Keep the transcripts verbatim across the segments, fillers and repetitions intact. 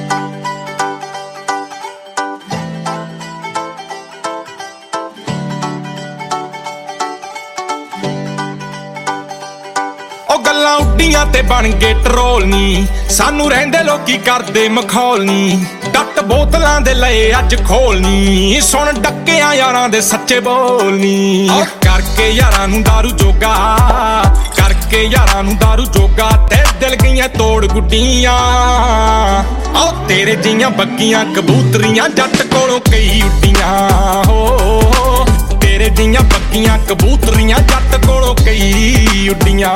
गल्लां उड्डियां ते बन गए ट्रोल नी सानू रहिंदे लोकी करदे मखौल नी डट बोतलां दे लए अज खोल नी सुन डक्कियां यारां दे सच्चे बोल नी करके यारां नू दारू जोगा करके यारां नू दारू जोगा ते दिल गईयां तोड़ गुड्डियां ओ तेरे जियां बग्गियां कबूतरियां जट कोलों कई उड्डियां हो तेरे जियां बग्गियां कबूतरियां जट कोलों कई उड्डियां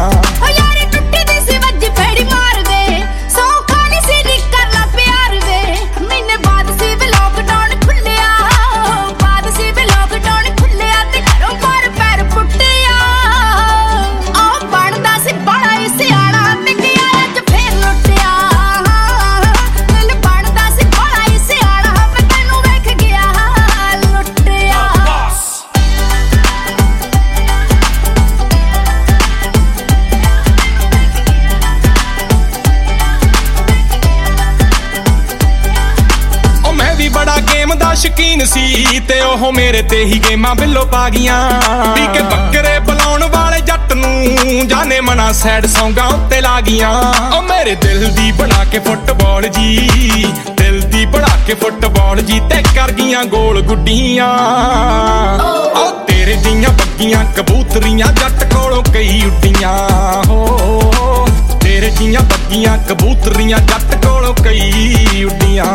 शकीन सी ते ओह मेरे ते ही गेमां बिल्लो पा गियां के बकरे बुलाउण वाले जट नू जाने मना सैड सौंगा उत्ते ला गियां ओ मेरे दिल दी बना के फुटबॉल जी दिल दी बना के फुटबॉल जी ते कर गियां गोल गुड्डियां ओ तेरे जियां बग्गियां कबूतरियां जट कोलों कई उड्डियां हो तेरे जियां बग्गियां कबूतरियां जट कोलों कई उड्डियां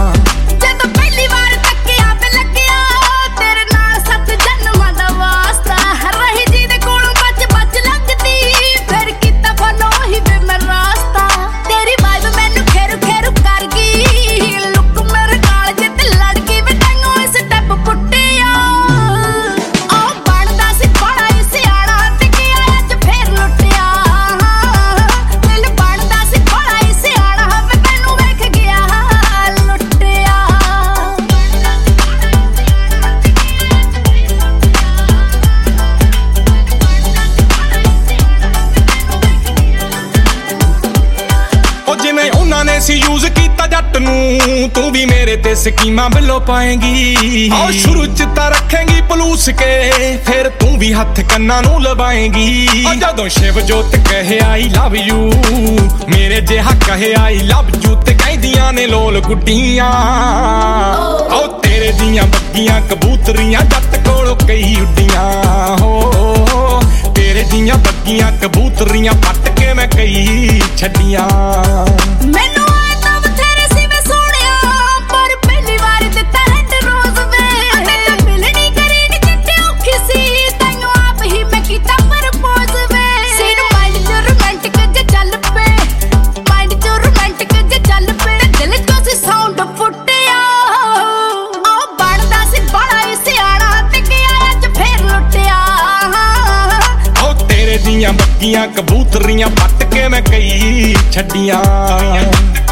यूज कीता जट नू तू भी मेरे ते स्कीमां बिल्लो पाएंगी और शुरू च तां रखेंगी पलूस के फिर तू भी हथ कन्ना नू लवाएंगी जदों शिव जोत कहे आई लव यू मेरे जेहा कहे आई लव यू ते कहदियां ने लोल गुड्डियां ओ तेरे दियां बग्गियां कबूतरियां जट कोलों कई उड्डियां हो तेरे दियां बग्गियां कबूतरियां पट के मैं कई छड्डियां बग्गियां कबूतरियां पट के मैं कई छड्डियां।